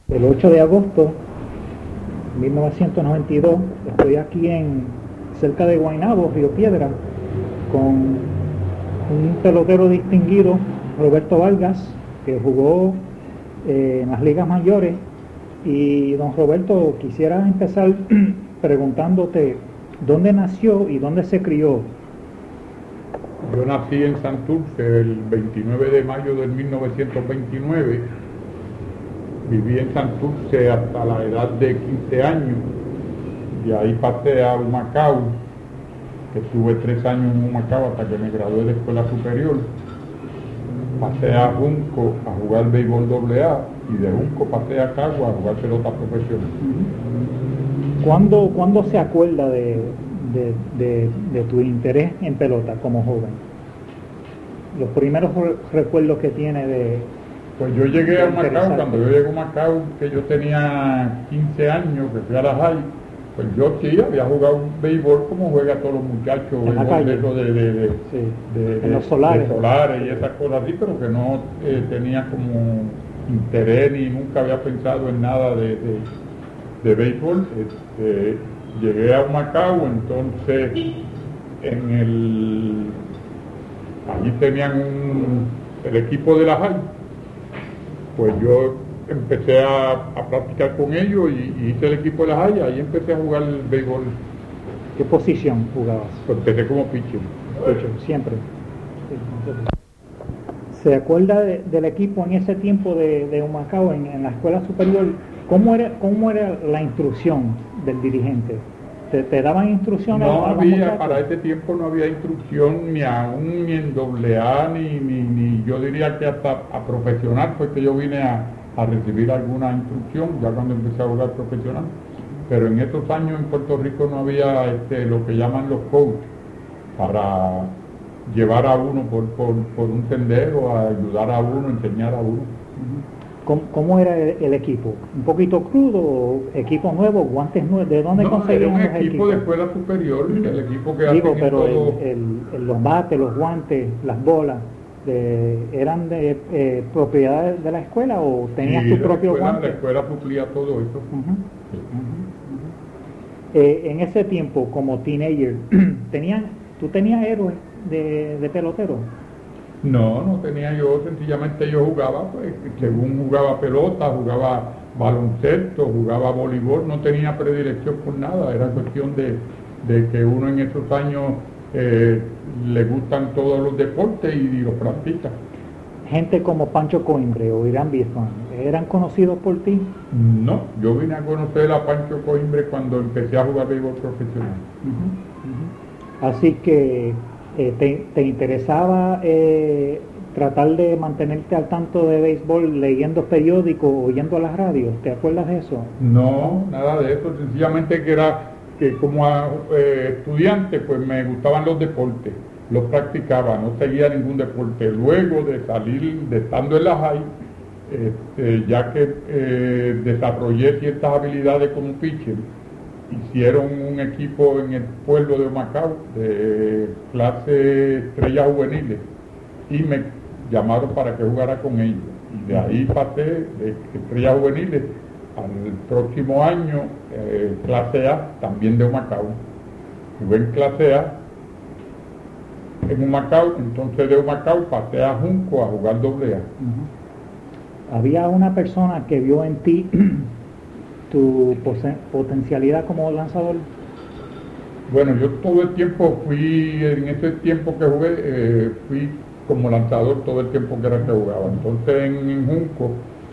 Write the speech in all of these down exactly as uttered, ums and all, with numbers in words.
El ocho de agosto de mil novecientos noventa y dos estoy aquí en cerca de Guaynabo, Río Piedra, con un pelotero distinguido, Roberto Vargas, que jugó eh, en las ligas mayores. Y don Roberto, quisiera empezar preguntándote dónde nació y dónde se crió. Yo nací en Santurce el veintinueve de mayo de mil novecientos veintinueve. Viví en Santurce hasta la edad de quince años. De ahí pasé a Humacao, que estuve tres años en Humacao hasta que me gradué de escuela superior. Pasé a Junco a jugar béisbol doble A y de Junco pasé a Cagua a jugar pelota profesional. ¿Cuándo, ¿cuándo se acuerda de, de, de, de tu interés en pelota como joven? Los primeros recuerdos que tiene de... Pues yo llegué a Humacao, cuando yo llegué a Humacao, que yo tenía quince años, que fui a la high, pues yo sí había jugado béisbol como juega todos los muchachos, en la calle, de, de, de, de, sí. de, en los solares. de solares y esas cosas así, pero que no eh, tenía como interés ni nunca había pensado en nada de, de, de béisbol. Este, llegué a Humacao, entonces en el allí tenían un, el equipo de la high, pues yo empecé a, a practicar con ellos y, y hice el equipo de la high, ahí empecé a jugar el béisbol. ¿Qué posición jugabas? Pues empecé como pitcher. Pitcher, siempre. ¿Se acuerda de, del equipo en ese tiempo de, de Humacao, en, en la escuela superior? ¿Cómo era, cómo era la instrucción del dirigente? ¿Te, te daban instrucciones? No había, para ese tiempo no había instrucción ni aún ni en doble A, ni, ni, ni yo diría que hasta a profesional, pues que yo vine a, a recibir alguna instrucción, ya cuando empecé a jugar profesional. Pero en estos años en Puerto Rico no había este, lo que llaman los coaches, para llevar a uno por, por, por un sendero, a ayudar a uno, enseñar a uno. ¿Cómo, cómo era el, el equipo? ¿Un poquito crudo? ¿Equipo nuevo? ¿Guantes nuevos? ¿De dónde no, conseguían era un los equipo equipos? de escuela superior, el equipo que Digo, hacen pero todo... el, el, el, los bates, los guantes, las bolas, de, ¿eran de eh, propiedad de la escuela o tenías sí, tu propio escuela, guante? La escuela suplía todo eso. Uh-huh. Sí. Uh-huh. Uh-huh. Eh, en ese tiempo, como teenager, ¿tenían, ¿tú tenías héroes de, de pelotero? No, no tenía yo, sencillamente yo jugaba, pues, según jugaba pelota, jugaba baloncesto, jugaba voleibol, no tenía predilección por nada, era cuestión de, de que uno en esos años eh, le gustan todos los deportes y, y los practica. Gente como Pancho Coimbre o Irán Bithorn, ¿eran conocidos por ti? No, yo vine a conocer a Pancho Coimbre cuando empecé a jugar béisbol profesional. Uh-huh. Uh-huh. Así que eh, te, te interesaba eh, tratar de mantenerte al tanto de béisbol leyendo periódicos, oyendo a las radios, ¿te acuerdas de eso? No, nada de eso, sencillamente que era que como a, eh, estudiante pues me gustaban los deportes, los practicaba, no seguía ningún deporte. Luego de salir, de estando en la high, este, ya que eh, desarrollé ciertas habilidades como pitcher, hicieron un equipo en el pueblo de Humacao de clase estrellas juveniles y me llamaron para que jugara con ellos. Y de ahí pasé de estrellas juveniles al próximo año, eh, clase A, también de Humacao. Jugué en clase A en Humacao, entonces de Humacao pasé a Junco a jugar doble A. Uh-huh. ¿Había una persona que vio en ti tu potencialidad como lanzador? Bueno, yo todo el tiempo fui, en ese tiempo que jugué, eh, fui como lanzador todo el tiempo que era que jugaba. Entonces en, en Junco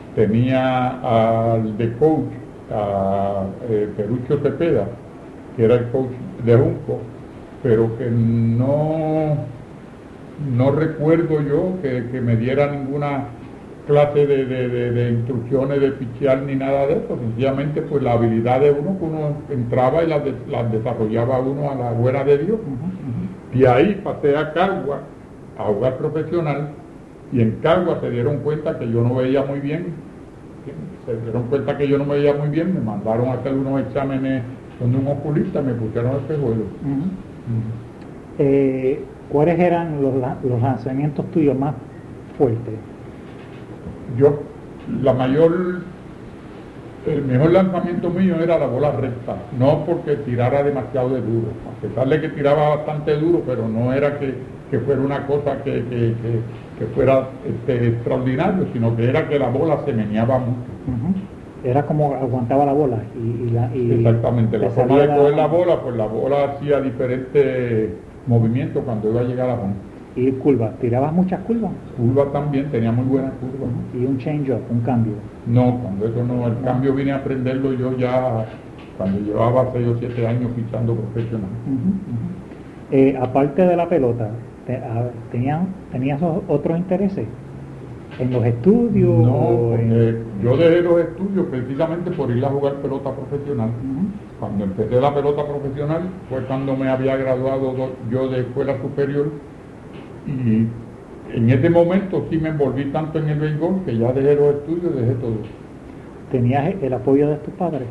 tenía al de coach, a eh, Perucho Cepeda, que era el coach de Junco, pero que no, no recuerdo yo que, que me diera ninguna clase de, de, de, de instrucciones de pichear ni nada de eso, sencillamente pues la habilidad de uno, que uno entraba y las de, la desarrollaba uno a la buena de Dios. Uh-huh. Y ahí pasé a Cagua a jugar profesional y en Cagua se dieron cuenta que yo no veía muy bien, se dieron cuenta que yo no veía muy bien, me mandaron a hacer unos exámenes donde un oculista me pusieron el espejuelo. Uh-huh. Uh-huh. Eh, ¿Cuáles eran los, los lanzamientos tuyos más fuertes? Yo, la mayor El mejor lanzamiento mío era la bola recta, no porque tirara demasiado de duro, a pesar de que tiraba bastante duro, pero no era que, que fuera una cosa que, que, que, que fuera este, extraordinario, sino que era que la bola se meneaba mucho. Uh-huh. Era como aguantaba la bola. Y, y la, y Exactamente, la forma de coger la bola, pues la bola hacía diferentes movimientos cuando iba a llegar a home. ¿Y curvas? ¿Tirabas muchas curvas? Curvas también, tenía muy buenas curvas. Uh-huh. ¿Y un change-up, un cambio? No, cuando eso no, el no. cambio vine a aprenderlo yo ya cuando llevaba seis o siete años pisando profesional. Uh-huh, uh-huh. Eh, aparte de la pelota, te, a, ¿tenían, ¿tenías otros intereses? ¿En los estudios? No, porque en... yo dejé los estudios precisamente por ir a jugar pelota profesional. Uh-huh. Cuando empecé la pelota profesional fue cuando me había graduado yo de escuela superior y en ese momento sí me envolví tanto en el béisbol que ya dejé los estudios, dejé todo. ¿Tenías el apoyo de tus padres?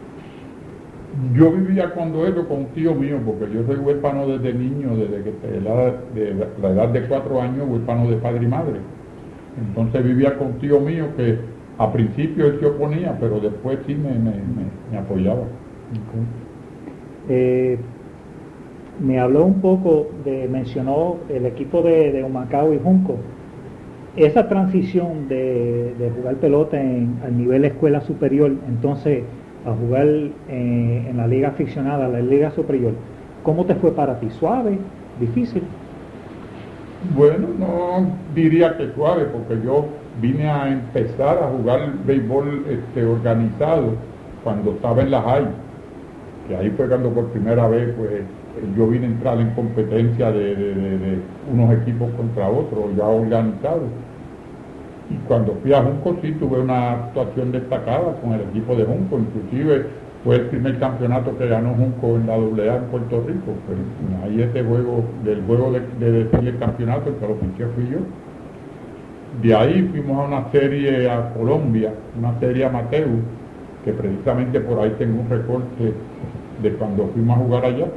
Yo vivía cuando eso con un tío mío, porque yo soy huérfano desde niño, desde que la, de la edad de cuatro años, huérfano de padre y madre. Entonces vivía con un tío mío que a principio él se oponía, pero después sí me, me, me, me apoyaba. Okay. Eh, me habló un poco, de, mencionó el equipo de, de Humacao y Junco. Esa transición de, de jugar pelota en, al nivel escuela superior, entonces a jugar eh, en la liga aficionada, la liga superior, ¿cómo te fue para ti? ¿Suave? ¿Difícil? Bueno, no diría que suave, porque yo vine a empezar a jugar béisbol este, organizado cuando estaba en la high, que ahí fue cuando por primera vez pues yo vine a entrar en competencia de, de, de, de unos equipos contra otros, ya organizados. Y cuando fui a Junco sí tuve una actuación destacada con el equipo de Junco, inclusive fue el primer campeonato que ganó Junco en la doble A en Puerto Rico. Pero ahí ese juego, del juego de, de decir el campeonato, el que lo pinché fui yo. De ahí fuimos a una serie a Colombia, una serie amateur, que precisamente por ahí tengo un recorte de cuando fuimos a jugar allá.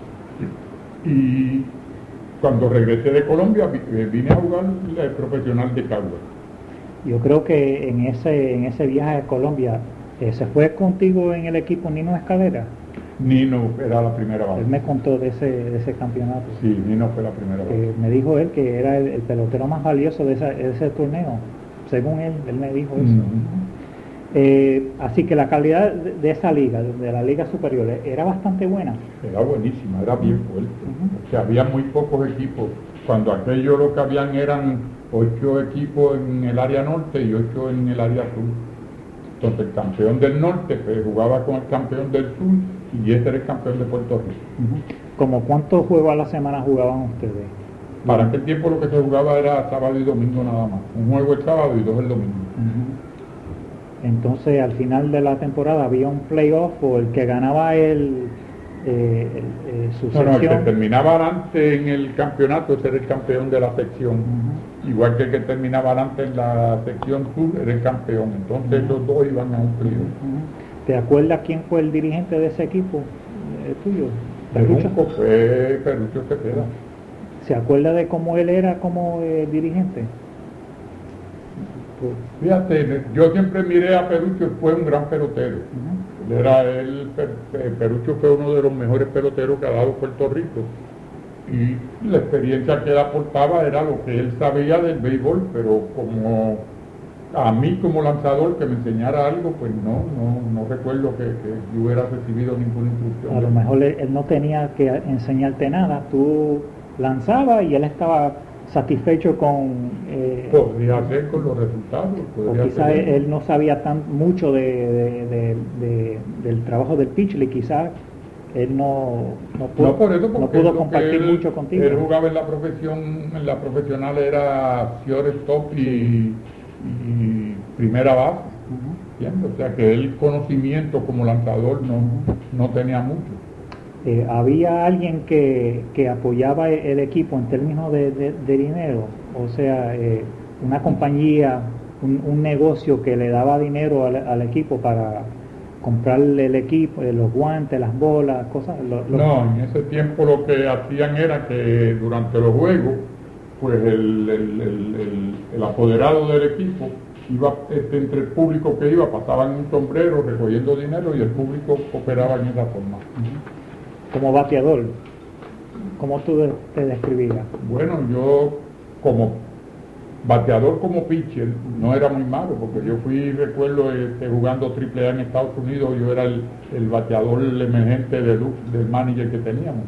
Y cuando regresé de Colombia vine a jugar el profesional de Caguas. Yo creo que en ese en ese viaje a Colombia, eh, ¿se fue contigo en el equipo Nino Escalera? Nino era la primera vez. Él me contó de ese, de ese campeonato. Sí, Nino fue la primera vez. Eh, me dijo él que era el, el pelotero más valioso de, esa, de ese torneo. Según él, él me dijo eso. Uh-huh. Eh, así que la calidad de, de esa liga, de la liga superior, era bastante buena. Era buenísima, era bien fuerte. Uh-huh. O sea, había muy pocos equipos. Cuando aquello lo que habían eran ocho equipos en el área norte y ocho en el área sur. Entonces el campeón del norte pues, jugaba con el campeón del sur y ese era el campeón de Puerto Rico. Uh-huh. ¿Cómo cuántos juegos a la semana jugaban ustedes? Para aquel tiempo lo que se jugaba era sábado y domingo nada más. Un juego el sábado y dos el domingo. Uh-huh. Entonces al final de la temporada había un playoff o el que ganaba el, eh, el eh, su no, sección. No, el que terminaba adelante en el campeonato ese era el campeón de la sección. Uh-huh. Igual que el que terminaba adelante en la sección sur era el campeón. Entonces uh-huh. los dos iban a un playoff. Uh-huh. ¿Te acuerdas quién fue el dirigente de ese equipo eh, tuyo? Perucho fue Perucho Cepeda. ¿Se acuerda de cómo él era como eh, dirigente? Fíjate, yo siempre miré a Perucho, fue un gran pelotero. Uh-huh. Él era el, Perucho fue uno de los mejores peloteros que ha dado Puerto Rico. Y la experiencia que él aportaba era lo que él sabía del béisbol, pero como a mí como lanzador que me enseñara algo, pues no, no, no recuerdo que, que yo hubiera recibido ninguna instrucción. A lo mejor él, él no tenía que enseñarte nada, tú lanzabas y él estaba satisfecho con... Eh, podría ser con los resultados. O quizás él, él no sabía tan mucho de, de, de, de, del trabajo del pitcher y quizás él no, no pudo, no, por eso, no pudo compartir él, mucho contigo. Él jugaba en la profesión, en la profesional era shortstop y, sí. y primera base. Uh-huh. O sea que el conocimiento como lanzador no, no tenía mucho. Eh, ¿Había alguien que, que apoyaba el equipo en términos de, de, de dinero? O sea, eh, una compañía, un, un negocio que le daba dinero al, al equipo para comprarle el equipo, los guantes, las bolas, cosas. Lo, lo... No, en ese tiempo lo que hacían era que durante los juegos, pues el, el, el, el, el apoderado del equipo iba este, entre el público que iba, pasaban un sombrero recogiendo dinero y el público operaba en esa forma. Como bateador, ¿cómo tú de- te describías? Bueno, yo como bateador, como pitcher, no era muy malo, porque yo fui, recuerdo, este, jugando triple A en Estados Unidos, yo era el, el bateador emergente del, del manager que teníamos.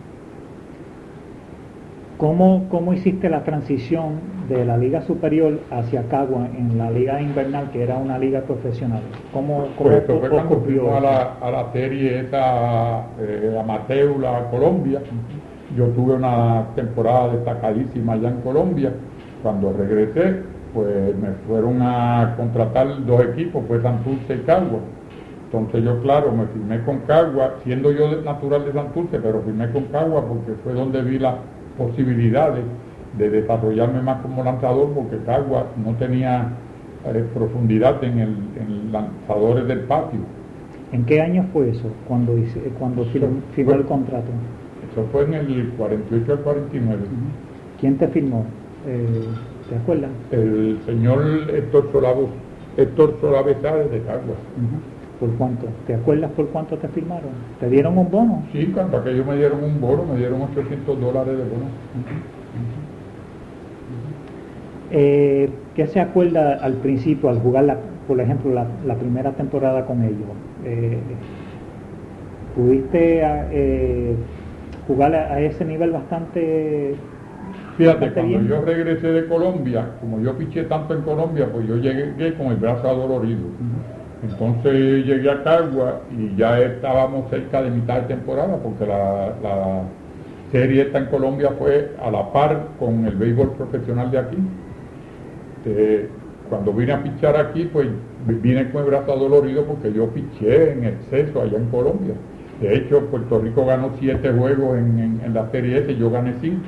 ¿Cómo, ¿Cómo hiciste la transición de la liga superior hacia Cagua en la liga invernal, que era una liga profesional? ¿Cómo, cómo Pues esto fue cuando ocurrió fuimos a eso? la, a la serie esa eh, amateur, la Colombia. Yo tuve una temporada destacadísima allá en Colombia. Cuando regresé, pues me fueron a contratar dos equipos, pues Santurce y Cagua. Entonces yo, claro, me firmé con Cagua, siendo yo de- natural de Santurce, pero firmé con Cagua porque fue donde vi las posibilidades de desarrollarme más como lanzador, porque Cagua no tenía eh, profundidad en el en lanzadores del patio. ¿En qué año fue eso, cuando, hice- cuando firmó, firmó el contrato? Eso fue en el cuarenta y ocho al cuarenta y nueve. ¿Quién te firmó? Eh, ¿Te acuerdas? El señor Héctor Solavo, Héctor Solavesades de Cagua. ¿Por cuánto? ¿Te acuerdas por cuánto te firmaron? ¿Te dieron un bono? Sí, cuando aquellos me dieron un bono, me dieron ochocientos dólares de bono. Eh, ¿Qué se acuerda al principio, al jugar, la, por ejemplo, la, la primera temporada con ellos? Eh, ¿Pudiste eh, jugar a, a ese nivel bastante... Fíjate, bastante cuando bien? yo regresé de Colombia, como yo piché tanto en Colombia, pues yo llegué con el brazo adolorido. Entonces llegué a Cagua y ya estábamos cerca de mitad de temporada, porque la, la serie esta en Colombia fue a la par con el béisbol profesional de aquí. Eh, cuando vine a pichar aquí, pues vine con el brazo adolorido porque yo piché en exceso allá en Colombia. De hecho, Puerto Rico ganó siete juegos en, en, en la serie esa y yo gané cinco.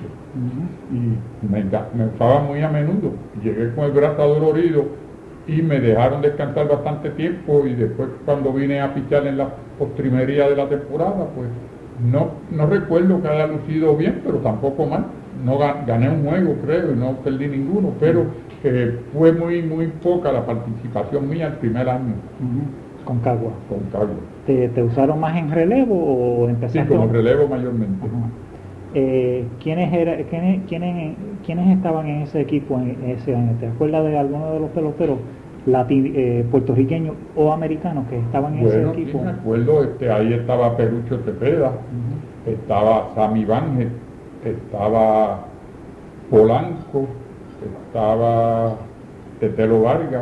Y me, me usaba muy a menudo. Llegué con el brazo adolorido y me dejaron descansar bastante tiempo, y después cuando vine a pichar en la postrimería de la temporada, pues no, no recuerdo que haya lucido bien, pero tampoco mal. No gané un juego, creo, y no perdí ninguno, pero eh, fue muy muy poca la participación mía el primer año. Uh-huh. Con Cagua. Con Cagua. ¿Te, ¿Te usaron más en relevo o Sí, empezaste? como relevo mayormente. Uh-huh. eh, ¿quiénes, era, quiénes, quiénes, ¿Quiénes estaban en ese equipo en ese año? ¿Te acuerdas de alguno de los peloteros lati, eh, puertorriqueños o americanos que estaban en bueno, ese equipo? Sí, me acuerdo, este, ahí estaba Perucho Cepeda, uh-huh. estaba Sammy Bange, estaba Polanco, estaba Tetelo Vargas,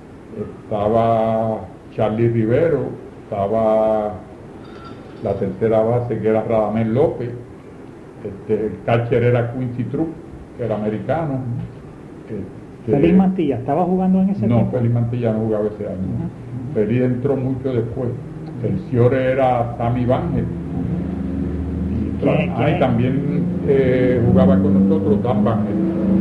estaba Charlie Rivero, estaba la tercera base que era Radamel López, este, el catcher era Quincy Truck, que era americano. Este, Félix Mantilla, ¿estaba jugando en ese no, equipo? No, Félix Mantilla no jugaba ese año. Uh-huh. Félix entró mucho después. El Ciore era Sammy Bange. Y ¿Quién, ah, quién y también eh, jugaba con nosotros Dan Bange.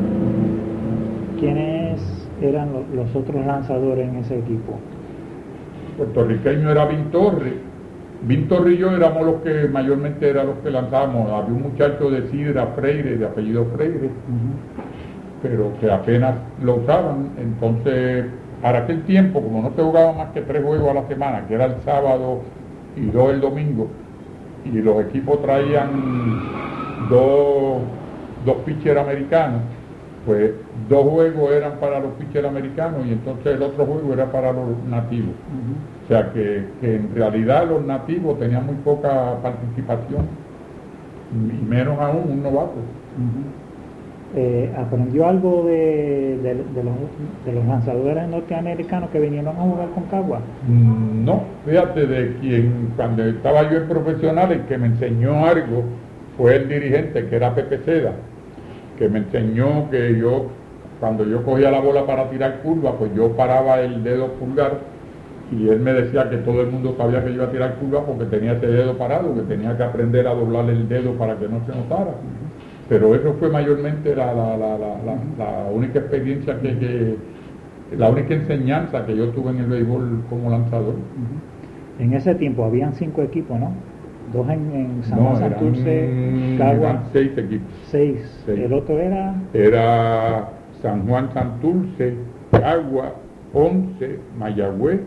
¿Quiénes eran los, los otros lanzadores en ese equipo? Puertorriqueño era Vin Torres. Vin Torres y yo éramos los que mayormente eran los que lanzábamos. Había un muchacho de Sidra Freire, de apellido Freire, uh-huh. pero que apenas lo usaban. Entonces, para aquel tiempo, como no se jugaba más que tres juegos a la semana, que era el sábado y dos el domingo, y los equipos traían dos, dos pitchers americanos, pues dos juegos eran para los pitchers americanos y entonces el otro juego era para los nativos. Uh-huh. O sea que, que en realidad los nativos tenían muy poca participación, y menos aún un novato. Uh-huh. eh, ¿Aprendió algo de, de, de, los, de los lanzadores norteamericanos que vinieron a jugar con Cagua? No, fíjate, de quien cuando estaba yo en profesional, el que me enseñó algo fue el dirigente, que era Pepe Seda, que me enseñó que yo, cuando yo cogía la bola para tirar curva, pues yo paraba el dedo pulgar, y él me decía que todo el mundo sabía que yo iba a tirar curva porque tenía ese dedo parado, que tenía que aprender a doblar el dedo para que no se notara. Pero eso fue mayormente la, la, la, la, la, la única experiencia que, que, la única enseñanza que yo tuve en el béisbol como lanzador. Uh-huh. En ese tiempo habían cinco equipos, ¿no? Dos en, en San No, Juan, Santurce, eran, Cagua. eran seis equipos. Seis. Seis. El otro era... Era San Juan, Santurce, Cagua, Ponce, Mayagüez.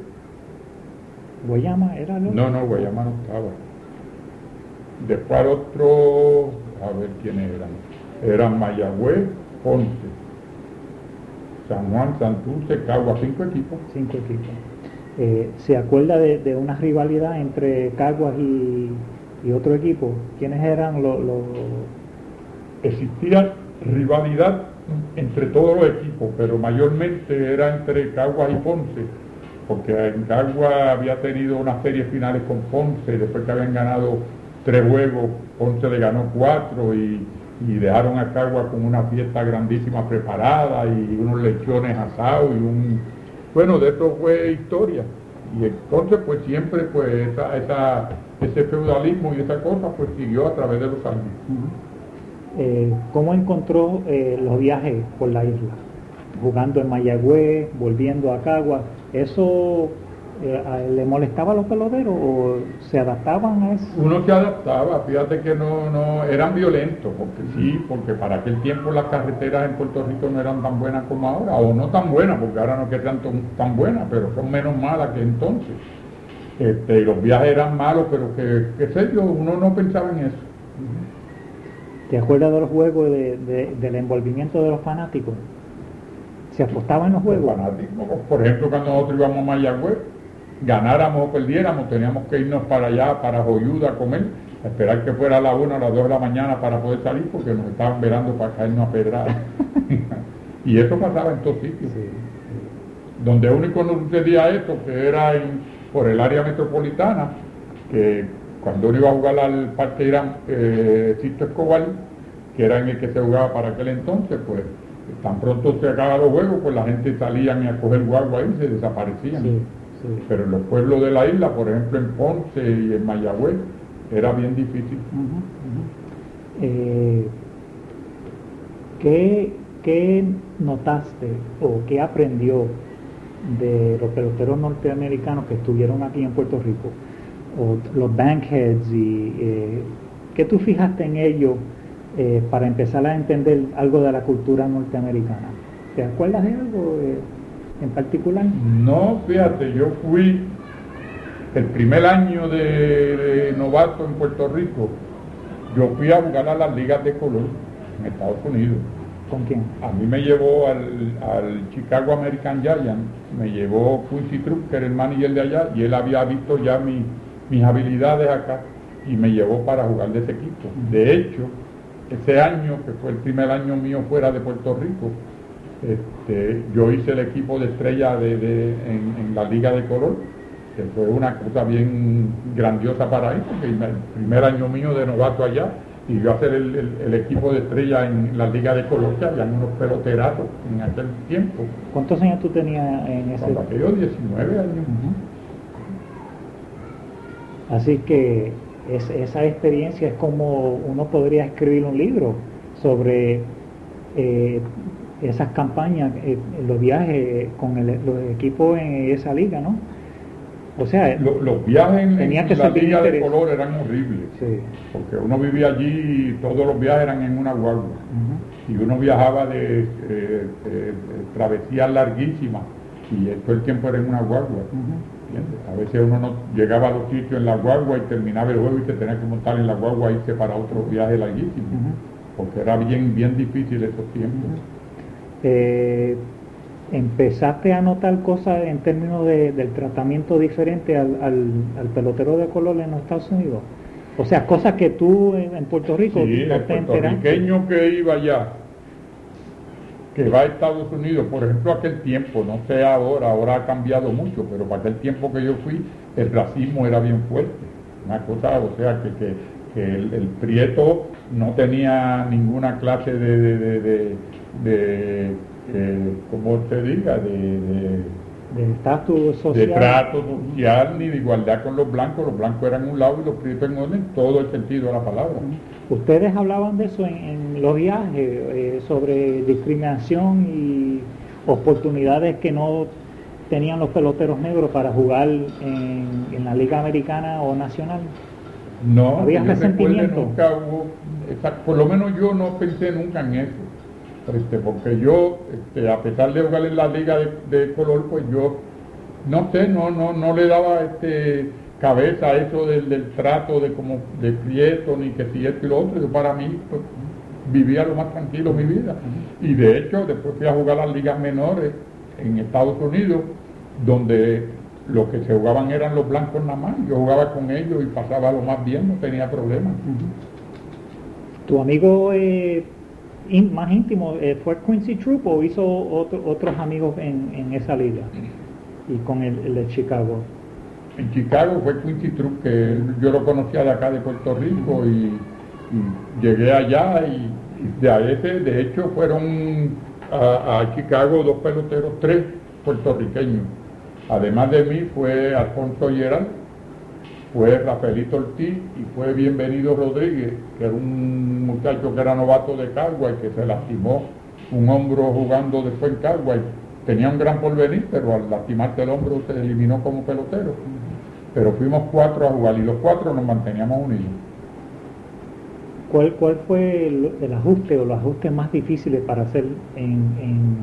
¿Guayama era el otro? No, no, Guayama no estaba. Después al otro, a ver quiénes eran. Eran Mayagüez, Ponce, San Juan, Santurce, Cagua, cinco equipos. Cinco equipos. Eh, ¿Se acuerda de, de una rivalidad entre Caguas y, y otro equipo? ¿Quiénes eran los...? Lo... Existía rivalidad entre todos los equipos, pero mayormente era entre Caguas y Ponce, porque en Caguas había tenido unas series finales con Ponce, después que habían ganado tres juegos, Ponce le ganó cuatro y, y dejaron a Caguas con una fiesta grandísima preparada y unos lechones asados y un... Bueno, de eso fue historia. Y entonces pues siempre pues esa, esa, ese feudalismo y esa cosa pues siguió a través de los años. Uh-huh. eh, ¿Cómo encontró eh, los viajes por la isla? Jugando en Mayagüez, volviendo a Caguas, ¿eso eh, le molestaba a los peloteros o se adaptaban a eso? Uno se adaptaba, fíjate que no, no eran violentos, porque sí, porque para aquel tiempo las carreteras en Puerto Rico no eran tan buenas como ahora, o no tan buenas, porque ahora no quedan tan, tan buenas, pero son menos malas que entonces. Este, y los viajes eran malos, pero que, qué sé yo, uno no pensaba en eso. ¿Te acuerdas de los juegos, de, de, del envolvimiento de los fanáticos? ¿Se apostaban en los juegos? Los fanáticos, por ejemplo, cuando nosotros íbamos a Mayagüez, ganáramos o perdiéramos, teníamos que irnos para allá, para Joyuda a comer, a esperar que fuera a la una o a las dos de la mañana para poder salir, porque nos estaban velando para caernos a pedradas. Y eso pasaba en todos sitios. Sí, sí. Donde único no sucedía esto, que era en, por el área metropolitana, que cuando uno iba a jugar al Parque Irán, eh, Sisto Escobar, que era en el que se jugaba para aquel entonces, pues tan pronto se acababan los juegos, pues la gente salían a coger guagua y se desaparecían. Sí. Sí. Pero en los pueblos de la isla, por ejemplo en Ponce y en Mayagüez, era bien difícil. Uh-huh, uh-huh. Eh, ¿qué, ¿Qué notaste o qué aprendió de los peloteros norteamericanos que estuvieron aquí en Puerto Rico? O los bankheads, y eh, ¿qué tú fijaste en ellos eh, para empezar a entender algo de la cultura norteamericana? ¿Te acuerdas de algo eh, en particular? No, fíjate, yo fui el primer año de, de novato en Puerto Rico, yo fui a jugar a las ligas de color en Estados Unidos. ¿Con quién? A mí me llevó al, al Chicago American Giants, me llevó Quincy Truck, que era el manager de allá, y él había visto ya mi, mis habilidades acá y me llevó para jugar de ese equipo. De hecho, ese año, que fue el primer año mío fuera de Puerto Rico, este, yo hice el equipo de estrella de, de, en, en la liga de color, que fue una cosa bien grandiosa para él, porque el primer año mío de novato allá, y yo hacer el, el, el equipo de estrella en la liga de color, que habían unos peloterazos en aquel tiempo. ¿Cuántos años tú tenías en ese? Cuando aquello, diecinueve años. Uh-huh. Así que es, esa experiencia es como uno podría escribir un libro sobre eh, esas campañas, eh, los viajes con el, los equipos en esa liga, ¿no? O sea, los, los viajes en, tenía que en la ser liga de interés. color eran horribles, sí. Porque uno vivía allí y todos los viajes eran en una guagua, uh-huh. Y uno viajaba de eh, eh, travesías larguísimas y todo el tiempo era en una guagua, uh-huh. A veces uno no llegaba a los sitios en la guagua y terminaba el juego y se tenía que montar en la guagua e irse para otro viaje larguísimo, uh-huh. Porque era bien, bien difícil esos tiempos. Uh-huh. eh, ¿Empezaste a notar cosas en términos de, del tratamiento diferente al, al, al pelotero de color en los Estados Unidos? O sea, cosas que tú en, en Puerto Rico sí, no el te enteraste. puertorriqueño que iba allá, que va a Estados Unidos, por ejemplo, aquel tiempo, no sé ahora, ahora ha cambiado mucho, pero para aquel tiempo que yo fui, el racismo era bien fuerte. Una cosa, o sea, que, que, que el, el prieto no tenía ninguna clase de... de, de, de, de Eh, como se diga, de, de, de estatus social, de trato social, ni de igualdad con los blancos. Los blancos eran un lado y los prietos en otro, en todo el sentido de la palabra. ¿Ustedes hablaban de eso en, en los viajes, eh, sobre discriminación y oportunidades que no tenían los peloteros negros para jugar en, en la Liga Americana o Nacional? No, ¿había resentimiento? Nunca hubo, esa, por lo menos yo no pensé nunca en eso. Este, porque yo, este, a pesar de jugar en la liga de, de color, pues yo, no sé, no, no, no le daba este, cabeza a eso del, del trato de como de prieto, ni que si esto y lo otro. Yo para mí, pues, vivía lo más tranquilo mi vida. Y de hecho, después fui a jugar a las ligas menores en Estados Unidos, donde los que se jugaban eran los blancos nada más. Yo jugaba con ellos y pasaba lo más bien, no tenía problemas. ¿Tu amigo eh, in, más íntimo eh, fue Quincy Troop o hizo otro, otros amigos en, en esa liga? Y con el, el de Chicago. En Chicago fue Quincy Troop, que yo lo conocía de acá de Puerto Rico, y, y llegué allá y, y de a ese, de hecho fueron a, a Chicago dos peloteros, tres puertorriqueños. Además de mí fue Alfonso Gerald, fue Rafaelito Ortiz y fue Bienvenido Rodríguez, que era un muchacho que era novato de Caguay, que se lastimó un hombro jugando después en Caguay. Tenía un gran porvenir, pero al lastimarse el hombro se eliminó como pelotero. Pero fuimos cuatro a jugar y los cuatro nos manteníamos unidos. ¿Cuál, cuál fue el, el ajuste o los ajustes más difíciles para hacer en, en,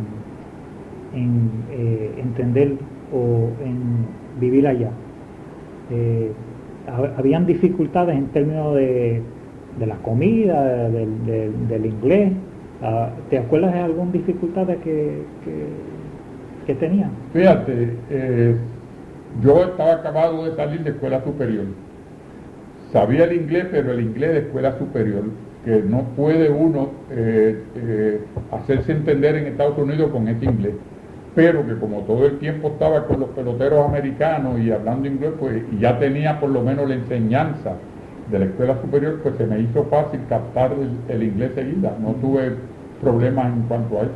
en eh, entender o en vivir allá? Eh, ¿Habían dificultades en términos de, de la comida, del, del, del inglés? ¿Te acuerdas de alguna dificultad que, que, que tenían? Fíjate, eh, yo estaba acabado de salir de escuela superior. Sabía el inglés, pero el inglés de escuela superior, que no puede uno eh, eh, hacerse entender en Estados Unidos con este inglés. Pero que como todo el tiempo estaba con los peloteros americanos y hablando inglés, pues y ya tenía por lo menos la enseñanza de la escuela superior, pues se me hizo fácil captar el, el inglés seguida. No tuve problemas en cuanto a eso.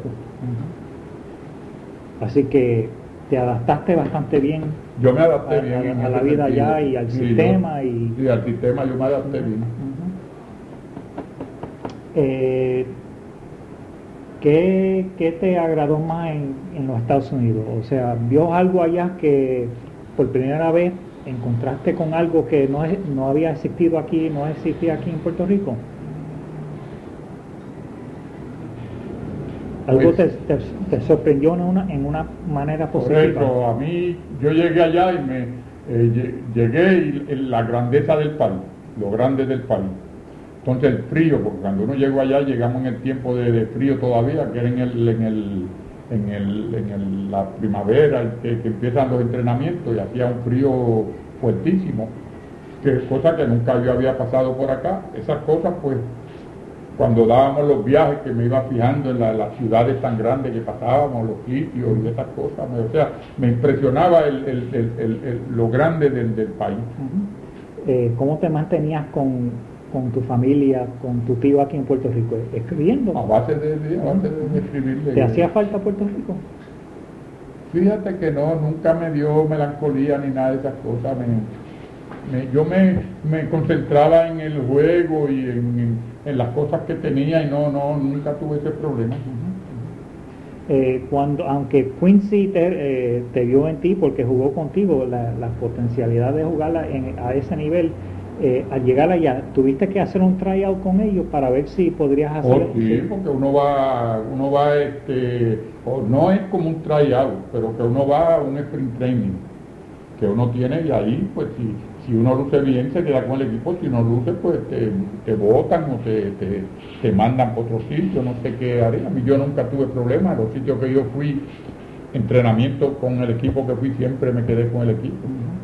Uh-huh. Así que te adaptaste bastante bien. Yo me adapté a, bien a, a la vida sentido. allá y al sí, sistema. Yo, y sí, al sistema yo me adapté uh-huh. bien. Uh-huh. Eh, ¿qué, ¿Qué te agradó más en, en los Estados Unidos? O sea, ¿vio algo allá que por primera vez encontraste con algo que no, es, no había existido aquí, no existía aquí en Puerto Rico? ¿Algo pues, te, te, te sorprendió en una, en una manera positiva? Por eso, a mí, yo llegué allá y me eh, llegué y, y la grandeza del país, lo grande del país. Entonces el frío, porque cuando uno llegó allá llegamos en el tiempo de, de frío todavía, que era en el, en el, en el, en el, la primavera, que, que empiezan los entrenamientos y hacía un frío fuertísimo, que cosa que nunca yo había pasado por acá. Esas cosas pues cuando dábamos los viajes, que me iba fijando en la, las ciudades tan grandes que pasábamos, los sitios y esas cosas, me, o sea, me impresionaba el, el, el, el, el, lo grande del, del país. Uh-huh. eh, ¿Cómo te mantenías con, con tu familia, con tu tío aquí en Puerto Rico? ¿Escribiendo? A base de, de, a base de escribirle. ¿Te hacía falta Puerto Rico? Fíjate que no, nunca me dio melancolía ni nada de esas cosas. Me, me, yo me, me concentraba en el juego y en, en, en las cosas que tenía y no, no, nunca tuve ese problema. Uh-huh. eh, cuando, aunque Quincy te, eh, te vio en ti porque jugó contigo, la, la potencialidad de jugarla en, a ese nivel, eh, al llegar allá, ¿tuviste que hacer un tryout con ellos para ver si podrías hacer? Oh, sí, porque uno va, uno va, este, o no es como un tryout, pero que uno va a un sprint training que uno tiene y ahí, pues si, si uno luce bien se queda con el equipo, si no luce, pues te, te botan o te, te, te mandan por otro sitio, no sé qué haría. A mí yo nunca tuve problemas, los sitios que yo fui, entrenamiento con el equipo que fui, siempre me quedé con el equipo.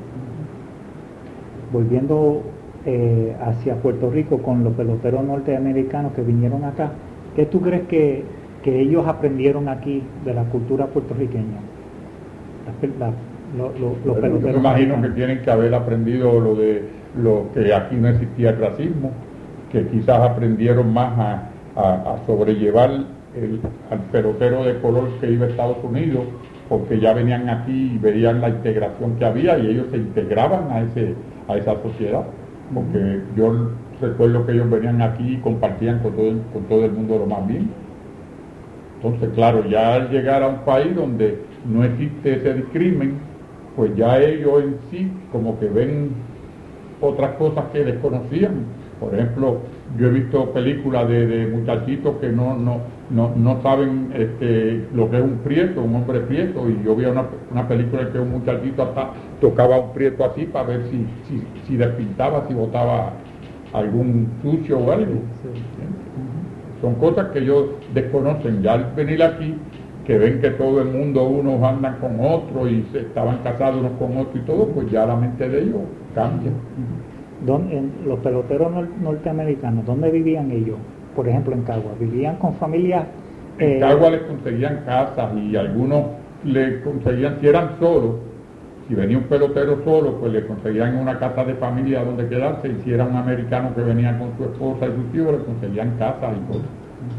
Volviendo eh, hacia Puerto Rico con los peloteros norteamericanos que vinieron acá, ¿qué tú crees que, que ellos aprendieron aquí de la cultura puertorriqueña? La, la, Lo, lo, los Yo me imagino que tienen que haber aprendido lo de lo que aquí no existía el racismo, que quizás aprendieron más a, a, a sobrellevar el, al pelotero de color que iba a Estados Unidos, porque ya venían aquí y veían la integración que había y ellos se integraban a ese a esa sociedad, porque yo recuerdo que ellos venían aquí y compartían con todo el, con todo el mundo lo más bien. Entonces, claro, ya al llegar a un país donde no existe ese discrimen, pues ya ellos en sí como que ven otras cosas que desconocían Por ejemplo, yo he visto películas de, de muchachitos que no, no, no, no saben este, lo que es un prieto, un hombre prieto, y yo vi una, una película en que un muchachito hasta tocaba un prieto así para ver si, si, si despintaba, si botaba algún sucio o algo. Sí. Son cosas que ellos desconocen. Ya al venir aquí, que ven que todo el mundo, unos andan con otros y se estaban casados unos con otros y todo, pues ya la mente de ellos cambia. ¿Dónde, en los peloteros nor- norteamericanos, ¿dónde vivían ellos? Por ejemplo, en Cagua, ¿vivían con familias? En Eh... Cagua les conseguían casas y algunos le conseguían, si eran solos, si venía un pelotero solo, pues le conseguían una casa de familia donde quedarse, y si era un americano que venía con su esposa y sus hijos, le conseguían casas y cosas.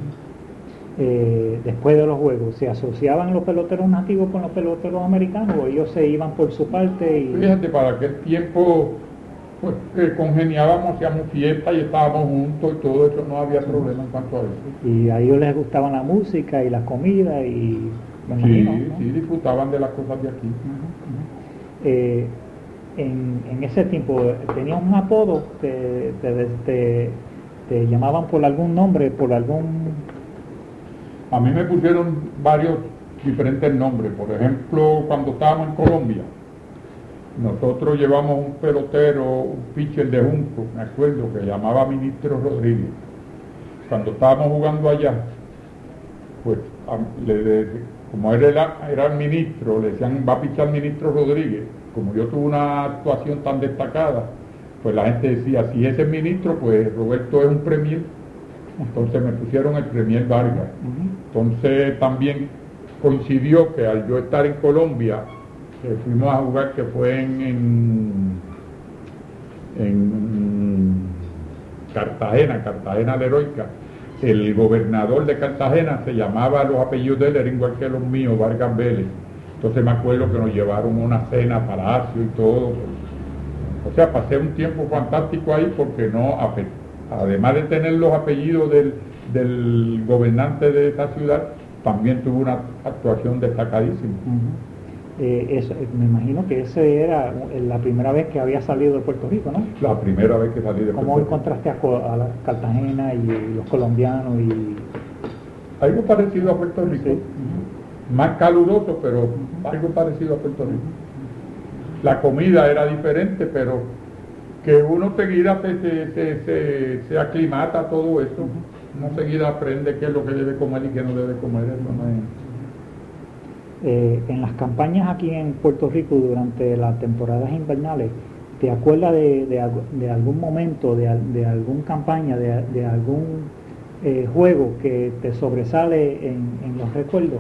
Eh, después de los juegos, ¿se asociaban los peloteros nativos con los peloteros americanos o ellos se iban por su parte? Y... Fíjate, para aquel tiempo pues eh, congeniábamos, hacíamos fiestas y estábamos juntos y todo eso, no había problema en cuanto a eso. Y a ellos les gustaba la música y la comida y... Sí, imagino, ¿no? sí, disfrutaban de las cosas de aquí. Uh-huh, uh-huh. Eh, en, en ese tiempo, ¿tenías un apodo? ¿Te, te, te, te llamaban por algún nombre, por algún...? A mí me pusieron varios diferentes nombres. Por ejemplo, cuando estábamos en Colombia, nosotros llevamos un pelotero, un pitcher de Junco, me acuerdo, que se llamaba Ministro Rodríguez. Cuando estábamos jugando allá, pues a, le, le, como él era, era el ministro, le decían, va a pichar Ministro Rodríguez. Como yo tuve una actuación tan destacada, pues la gente decía, si ese es ministro, pues Roberto es un premier. Entonces me pusieron el Premier Vargas. Entonces también coincidió que al yo estar en Colombia, que fuimos a jugar, que fue en, en, en Cartagena, Cartagena de Heroica, el gobernador de Cartagena se llamaba, los apellidos de él eran igual que los míos, Vargas Vélez. Entonces me acuerdo que nos llevaron una cena a Palacio y todo. O sea, pasé un tiempo fantástico ahí porque no afectó. Además de tener los apellidos del, del gobernante de esa ciudad, también tuvo una actuación destacadísima. Uh-huh. eh, eso, me imagino que esa era la primera vez que había salido de Puerto Rico, ¿no? La primera vez que salí de Puerto Rico. ¿Cómo Rico. encontraste a, a la Cartagena y los colombianos? Y... algo parecido a Puerto Rico, sí. Uh-huh. Más caluroso, pero uh-huh. algo parecido a Puerto Rico. Uh-huh. La comida era diferente, pero que uno seguida se, se, se, se, se aclimata a todo eso, uno seguida aprende qué es lo que debe comer y qué no debe comer. Eso no es... eh, en las campañas aquí en Puerto Rico durante las temporadas invernales, ¿te acuerdas de, de, de algún momento, de, de alguna campaña, de, de algún eh, juego que te sobresale en, en los recuerdos?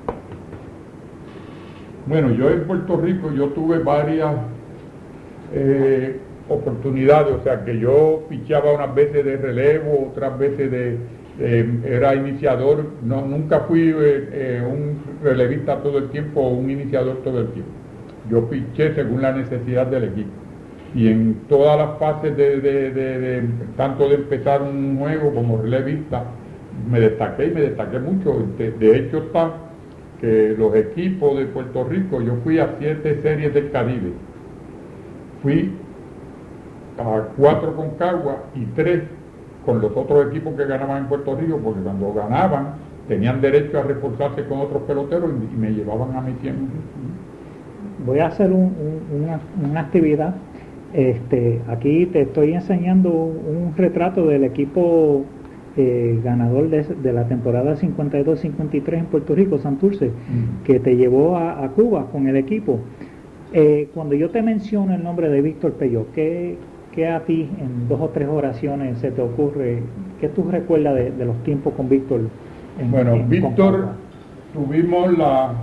Bueno, yo en Puerto Rico yo tuve varias eh, oportunidades, o sea que yo pichaba unas veces de relevo, otras veces de, de era iniciador, no, nunca fui eh, eh, un relevista todo el tiempo o un iniciador todo el tiempo. Yo piché según la necesidad del equipo. Y en todas las fases de, de, de, de tanto de empezar un juego como relevista, me destaqué y me destaqué mucho. De, de hecho está que los equipos de Puerto Rico, yo fui a siete series del Caribe. Fui a cuatro con Cagua y tres con los otros equipos que ganaban en Puerto Rico, porque cuando ganaban tenían derecho a reforzarse con otros peloteros y, y me llevaban a mi tiempo. Voy a hacer un, un, una, una actividad. Este, aquí te estoy enseñando un retrato del equipo eh, ganador de, de la temporada cincuenta y dos cincuenta y tres en Puerto Rico, Santurce, mm. que te llevó a, a Cuba con el equipo. Eh, cuando yo te menciono el nombre de Víctor Peyot, ¿qué, ¿qué a ti en dos o tres oraciones se te ocurre? ¿Qué tú recuerdas de, de los tiempos con Víctor? En, bueno, en, Víctor, tuvimos la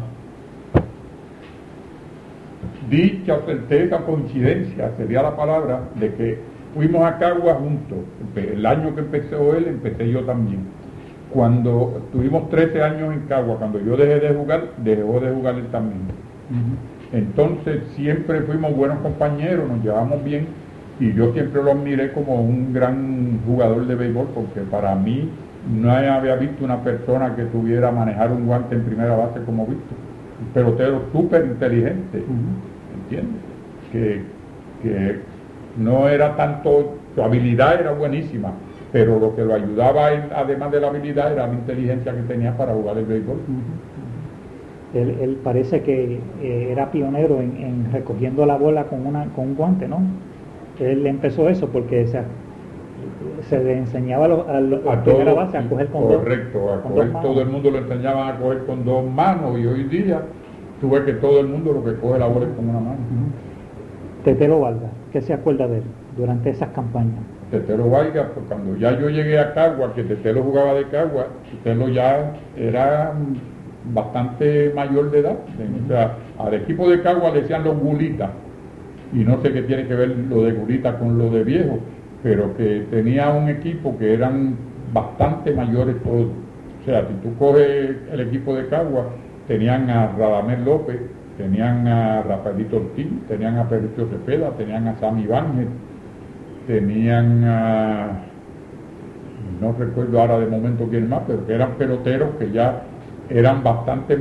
dicha, certeza, coincidencia, sería la palabra, de que fuimos a Cagua juntos. El año que empezó él, empecé yo también. Cuando tuvimos trece años en Cagua, cuando yo dejé de jugar, dejó de jugar él también. Uh-huh. Entonces siempre fuimos buenos compañeros, nos llevamos bien, y yo siempre lo admiré como un gran jugador de béisbol, porque para mí no había visto una persona que tuviera manejar un guante en primera base como Víctor. Un pelotero súper inteligente. Uh-huh. ¿Entiendes? Que, que no era tanto Su habilidad era buenísima, pero lo que lo ayudaba a él, además de la habilidad, era la inteligencia que tenía para jugar el béisbol. Uh-huh. Él, él parece que eh, era pionero en, en recogiendo la bola con, una, con un guante, ¿no? Él empezó eso porque se, se le enseñaba a los a, los, a, a primera base a coger con correcto, dos Correcto, a con coger, dos todo el mundo lo enseñaba a coger con dos manos, y hoy día tú ves que todo el mundo lo que coge la bola es con una mano. Uh-huh. Tetelo Vargas, ¿qué se acuerda de él durante esas campañas? Tetelo Vargas, pues cuando ya yo llegué a Cagua, que Tetelo jugaba de Cagua, Tetelo ya era bastante mayor de edad. O sea, al equipo de Cagua le decían los gulitas, y no sé qué tiene que ver lo de gulita con lo de viejo, pero que tenía un equipo que eran bastante mayores todos. O sea, si tú coges el equipo de Cagua, tenían a Radamés López, tenían a Rafaelito Ortiz, tenían a Perrito Cepeda, tenían a Sammy Báñez, tenían a, no recuerdo ahora de momento quién más, pero que eran peloteros que ya eran bastante